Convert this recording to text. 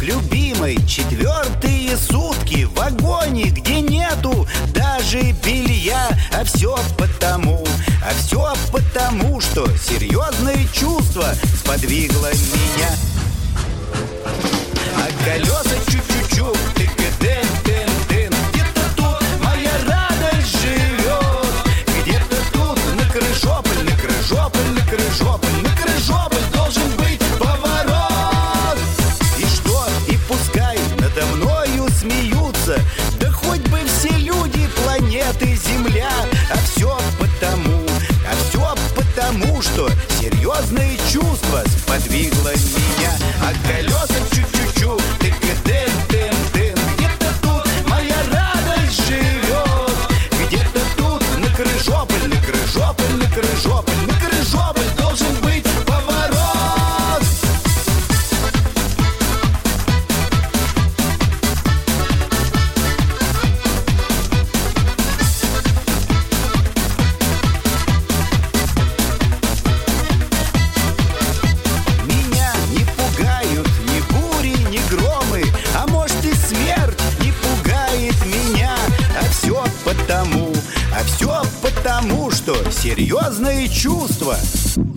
любимой 4-е сутки в вагоне, где нету даже белья. А все потому, что серьезное чувство сподвигло меня. А колеса чу-чу-чу, тык-дын-дын-дын. Где-то тут моя радость живет. Где-то тут на Крыжополь, на Крыжополь, на Крыжополь, на Крыжополь должен быть поворот. И что, и пускай надо мною смеются, да хоть бы все люди планеты Земля. А все потому, что серьезное чувство сподвигло меня. А колеса чу-чу-чу, тык-дын-дын-дын. Где-то тут моя радость живет. Где-то тут на Крыжополь, на Крыжополь, на Крыжополь, на Крыжополь должен быть поворот. А все потому, что серьезные чувства